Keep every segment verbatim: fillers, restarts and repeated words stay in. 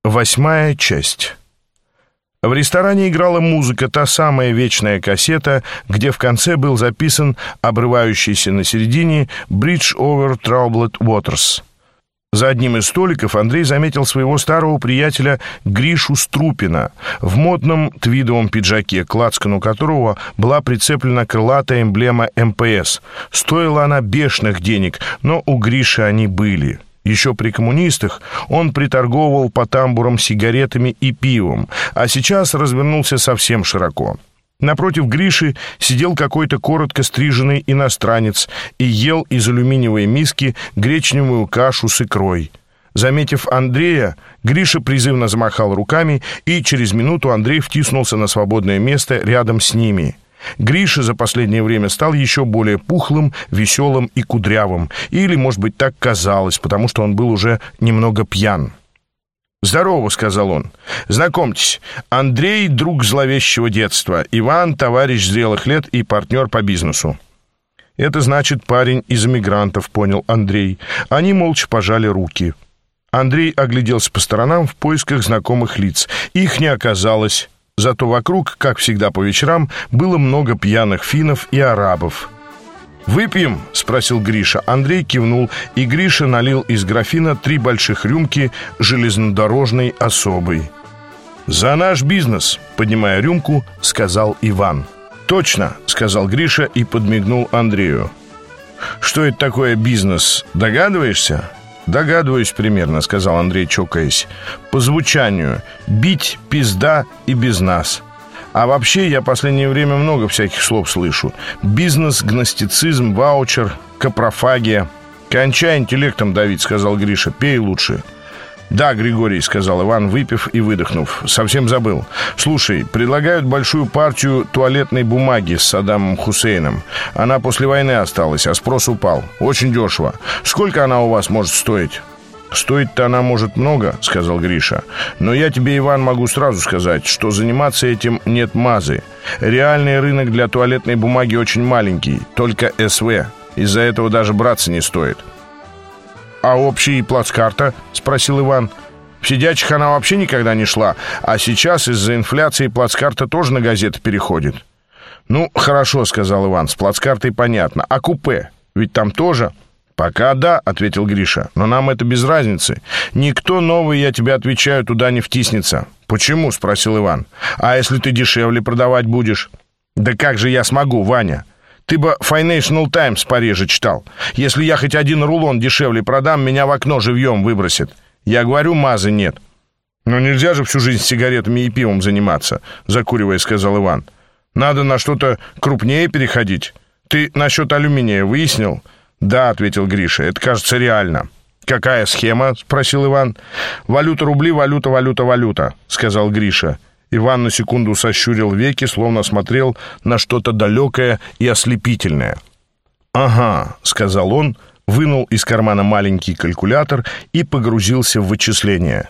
Восьмая часть. В ресторане играла музыка, та самая вечная кассета, где в конце был записан обрывающийся на середине «Bridge over Troubled Waters». За одним из столиков Андрей заметил своего старого приятеля Гришу Струпина в модном твидовом пиджаке, к лацкану которого была прицеплена крылатая эмблема эм пэ эс. Стоила она бешеных денег, но у Гриши они были. Еще при коммунистах он приторговывал по тамбурам сигаретами и пивом, а сейчас развернулся совсем широко. Напротив Гриши сидел какой-то коротко стриженный иностранец и ел из алюминиевой миски гречневую кашу с икрой. Заметив Андрея, Гриша призывно замахал руками, и через минуту Андрей втиснулся на свободное место рядом с ними. Гриша за последнее время стал еще более пухлым, веселым и кудрявым. Или, может быть, так казалось, потому что он был уже немного пьян. «Здорово», — сказал он. «Знакомьтесь, Андрей — друг зловещего детства, Иван — товарищ зрелых лет и партнер по бизнесу». «Это значит, парень из эмигрантов», — понял Андрей. Они молча пожали руки. Андрей огляделся по сторонам в поисках знакомых лиц. Их не оказалось. Зато вокруг, как всегда по вечерам, было много пьяных финнов и арабов. «Выпьем?» — спросил Гриша. Андрей кивнул, и Гриша налил из графина три больших рюмки железнодорожной особой. «За наш бизнес!» — поднимая рюмку, сказал Иван. «Точно!» — сказал Гриша и подмигнул Андрею. «Что это такое бизнес? Догадываешься?» «Догадываюсь примерно», — сказал Андрей, чокаясь. «По звучанию. Бить, пизда и без нас. А вообще я последнее время много всяких слов слышу. Бизнес, гностицизм, ваучер, капрофагия». «Кончай интеллектом давить», — сказал Гриша. «Пей лучше». «Да, Григорий», — сказал Иван, выпив и выдохнув. «Совсем забыл. Слушай, предлагают большую партию туалетной бумаги с Саддамом Хусейном. Она после войны осталась, а спрос упал. Очень дешево. Сколько она у вас может стоить?» «Стоить-то она может много», — сказал Гриша. «Но я тебе, Иван, могу сразу сказать, что заниматься этим нет мазы. Реальный рынок для туалетной бумаги очень маленький, только эс вэ. Из-за этого даже браться не стоит». «А общая плацкарта?» — спросил Иван. «В сидячих она вообще никогда не шла, а сейчас из-за инфляции плацкарта тоже на газеты переходит». «Ну, хорошо», — сказал Иван, — «с плацкартой понятно. А купе? Ведь там тоже...» «Пока да», — ответил Гриша, — «но нам это без разницы. Никто новый, я тебе отвечаю, туда не втиснется». «Почему?» — спросил Иван. «А если ты дешевле продавать будешь?» «Да как же я смогу, Ваня? Ты бы Financial Times пореже читал. Если я хоть один рулон дешевле продам, меня в окно живьем выбросит. Я говорю, мазы нет». «Ну нельзя же всю жизнь сигаретами и пивом заниматься», — закуривая, сказал Иван. «Надо на что-то крупнее переходить. Ты насчет алюминия выяснил?» «Да», — ответил Гриша, — «это, кажется, реально». «Какая схема?» — спросил Иван. «Валюта рубли, валюта, валюта, валюта», — сказал Гриша. Иван на секунду сощурил веки, словно смотрел на что-то далекое и ослепительное. «Ага», — сказал он, вынул из кармана маленький калькулятор и погрузился в вычисления.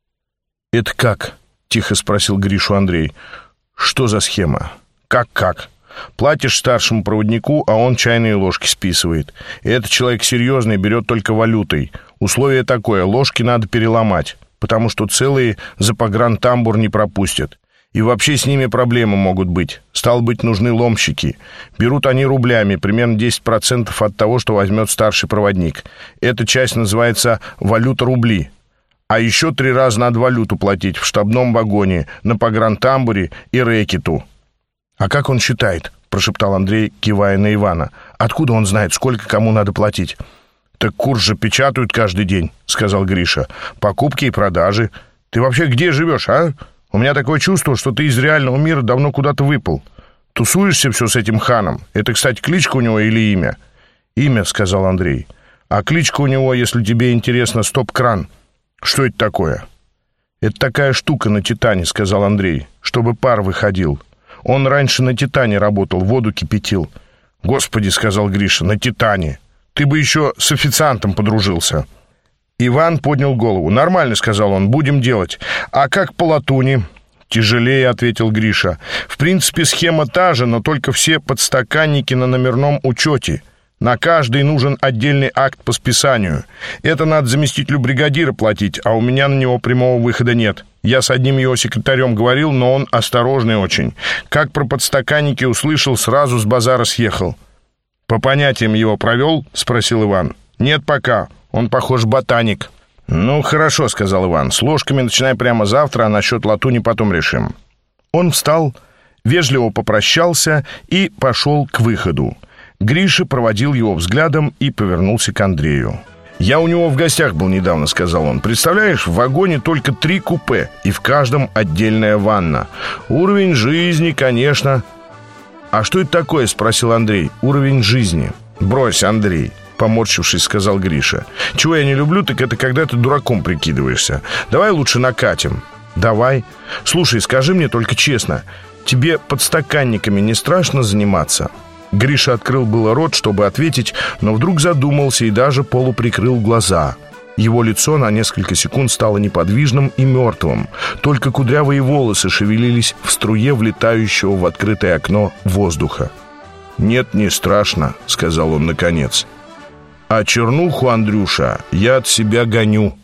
«Это как?» — тихо спросил Гришу Андрей. «Что за схема?» «Как-как? Платишь старшему проводнику, а он чайные ложки списывает. И этот человек серьезный, берет только валютой. Условие такое: ложки надо переломать, потому что целые за погрантамбур не пропустят. И вообще с ними проблемы могут быть. Стало быть, нужны ломщики. Берут они рублями, примерно десять процентов от того, что возьмет старший проводник. Эта часть называется «валюта рубли». А еще три раза надо валюту платить в штабном вагоне, на погрантамбуре и рэкету». «А как он считает?» — прошептал Андрей, кивая на Ивана. «Откуда он знает, сколько кому надо платить?» «Так курс же печатают каждый день», — сказал Гриша. «Покупки и продажи. Ты вообще где живешь, а? У меня такое чувство, что ты из реального мира давно куда-то выпал. Тусуешься все с этим ханом. Это, кстати, кличка у него или имя?» «Имя», — сказал Андрей. «А кличка у него, если тебе интересно, Стоп-кран». «Что это такое?» «Это такая штука на Титане», — сказал Андрей, — «чтобы пар выходил. Он раньше на Титане работал, воду кипятил». «Господи», — сказал Гриша, — «на Титане. Ты бы еще с официантом подружился». Иван поднял голову. «Нормально», — сказал он, — «будем делать. А как по латуни?» «Тяжелее», — ответил Гриша. «В принципе, схема та же, но только все подстаканники на номерном учете. На каждый нужен отдельный акт по списанию. Это надо заместителю бригадира платить, а у меня на него прямого выхода нет. Я с одним его секретарем говорил, но он осторожный очень. Как про подстаканники услышал, сразу с базара съехал. «По понятиям его провел?» — спросил Иван. «Нет пока. Он, похож, ботаник». «Ну, хорошо», — сказал Иван. «С ложками начинай прямо завтра, а насчет латуни потом решим». Он встал, вежливо попрощался и пошел к выходу. Гриша проводил его взглядом и повернулся к Андрею. «Я у него в гостях был недавно», — сказал он. «Представляешь, в вагоне только три купе, и в каждом отдельная ванна. Уровень жизни, конечно». «А что это такое?» — спросил Андрей. «Уровень жизни». «Брось, Андрей», — поморщившись, сказал Гриша. «Чего я не люблю, так это когда ты дураком прикидываешься. Давай лучше накатим». «Давай. Слушай, скажи мне только честно, тебе подстаканниками не страшно заниматься?» Гриша открыл было рот, чтобы ответить, но вдруг задумался и даже полуприкрыл глаза. Его лицо на несколько секунд стало неподвижным и мертвым. Только кудрявые волосы шевелились в струе влетающего в открытое окно воздуха. «Нет, не страшно», — сказал он наконец. «А чернуху, Андрюша, я от себя гоню».